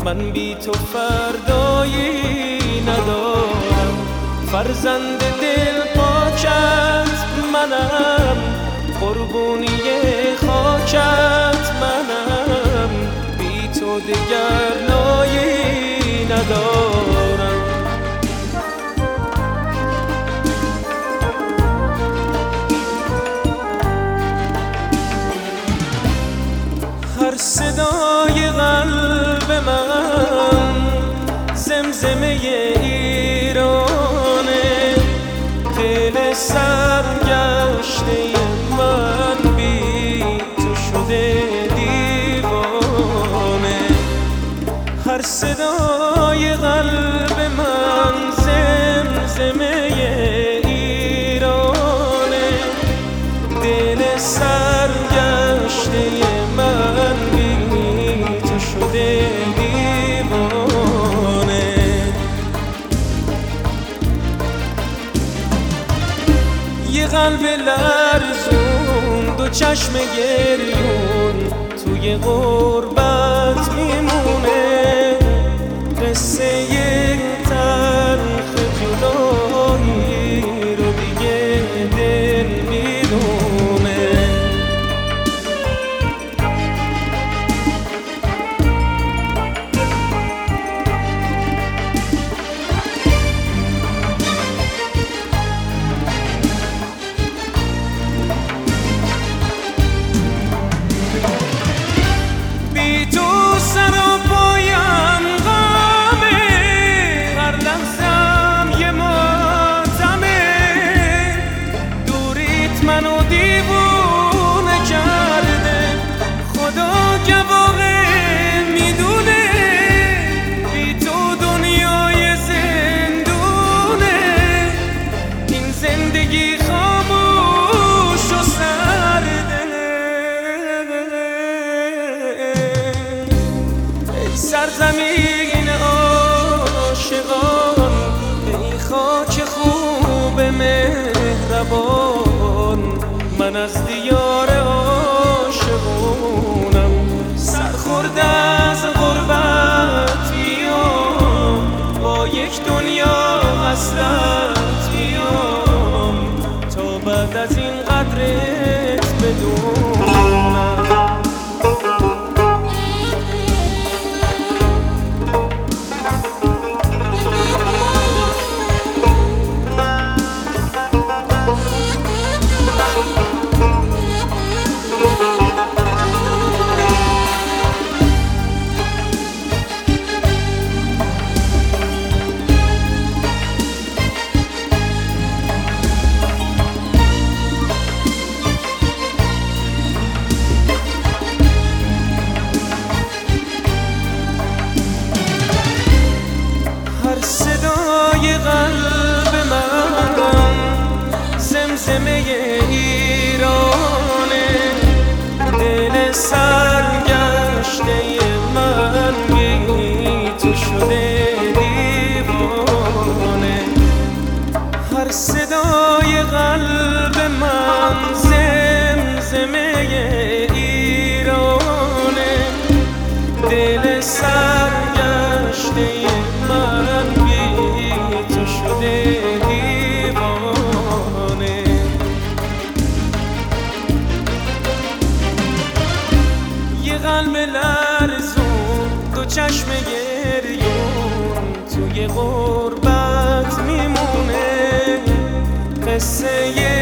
من بی تو فردایی ندارم. فرزند دل پاکت منم، قربونی خاکت منم، بی تو دگر نایی ندارم. هر صدای قلب من زمزمه ایرانه، دل سرگشته من بی تو شده دیوانه. هر صدای قلب من زمزمه ایرانه، دل سرگشته من بی تو شده دیوانه. یه قلب لرزون، دو چشم گریون، توی غربت میمونه. قصه تلخ جدایی رو دیگه دل میدونه. منو دیوونه کرده، خدا گواهه میدونه، بی تو دنیای زندونه. این زندگی خاموش و سرده. ای سرزمین عاشقان، ای خاک خوب مهربان، من از دیار عاشقونم. سرخورده از غربت میام، با یک دنیا حسرت میام، تا بعد از این قدرت بدونم. صدای قلب من زمزمه ایرانه، دل سرگشته من بی تو شده دیوانه. هر صدای قلب من زمزمه ایرانه، دل سرگشته من تو شده دیوانه. یه قلب لرزون، دو چشم گریون، توی غربت میمونه. قصه